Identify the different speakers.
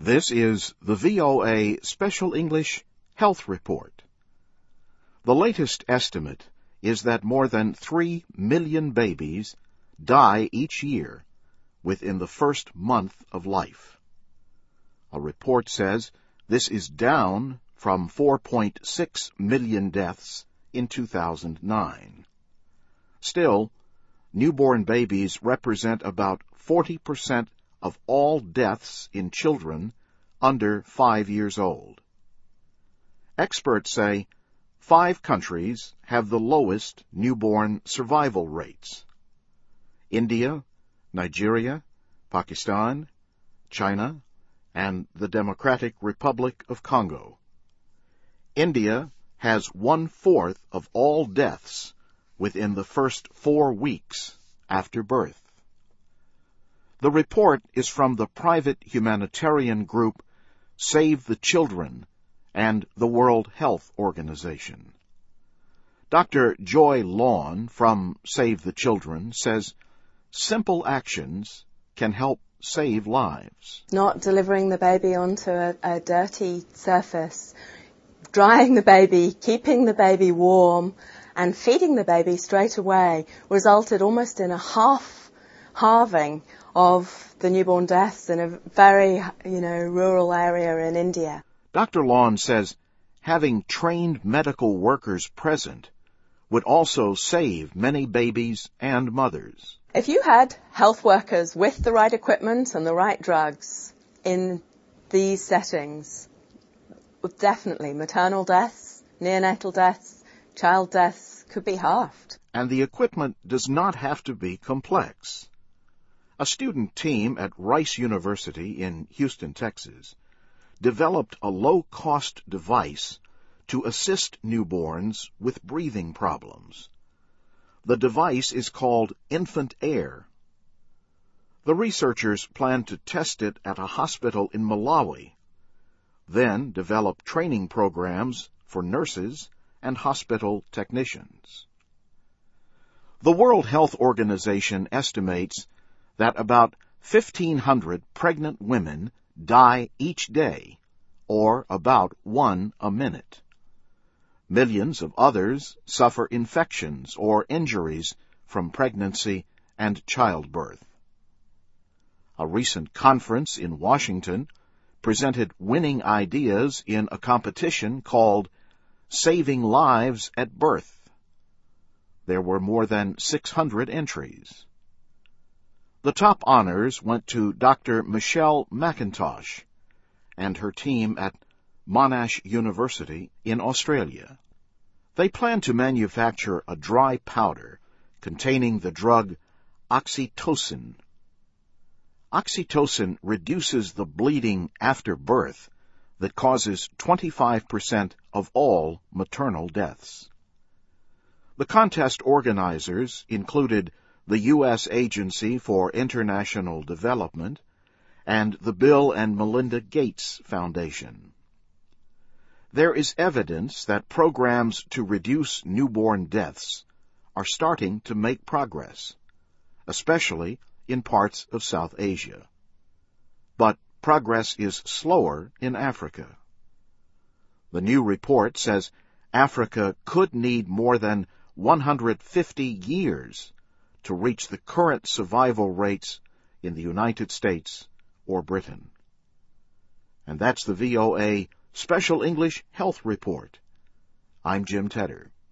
Speaker 1: This is the VOA Special English Health Report. The latest estimate is that more than 3 million babies die each year within the first month of life. A report says this is down from 4.6 million deaths in 2009. Still, newborn babies represent about 40% of all deaths in children under 5 years old. Experts say 5 countries have the lowest newborn survival rates: India, Nigeria, Pakistan, China, and the Democratic Republic of Congo. India has 1/4 of all deaths within the first 4 weeks after birth. The report is from the private humanitarian group Save the Children and the World Health Organization. Dr. Joy Lawn from Save the Children says simple actions can help save lives.
Speaker 2: Not delivering the baby onto a dirty surface, drying the baby, keeping the baby warm, and feeding the baby straight away resulted almost in a halving of the newborn deaths in a very, rural area in India.
Speaker 1: Dr. Lawn says having trained medical workers present would also save many babies and mothers.
Speaker 2: If you had health workers with the right equipment and the right drugs in these settings, definitely maternal deaths, neonatal deaths, child deaths could be halved.
Speaker 1: And the equipment does not have to be complex. A student team at Rice University in Houston, Texas, developed a low-cost device to assist newborns with breathing problems. The device is called Infant Air. The researchers plan to test it at a hospital in Malawi, then develop training programs for nurses and hospital technicians. The World Health Organization estimates that about 1,500 pregnant women die each day, or about 1 a minute. Millions of others suffer infections or injuries from pregnancy and childbirth. A recent conference in Washington presented winning ideas in a competition called Saving Lives at Birth. There were more than 600 entries. The top honors went to Dr. Michelle McIntosh and her team at Monash University in Australia. They plan to manufacture a dry powder containing the drug oxytocin. Oxytocin reduces the bleeding after birth that causes 25% of all maternal deaths. The contest organizers included the U.S. Agency for International Development and the Bill and Melinda Gates Foundation. There is evidence that programs to reduce newborn deaths are starting to make progress, especially in parts of South Asia. But progress is slower in Africa. The new report says Africa could need more than 150 years to reach the current survival rates in the United States or Britain. And that's the VOA Special English Health Report. I'm Jim Tedder.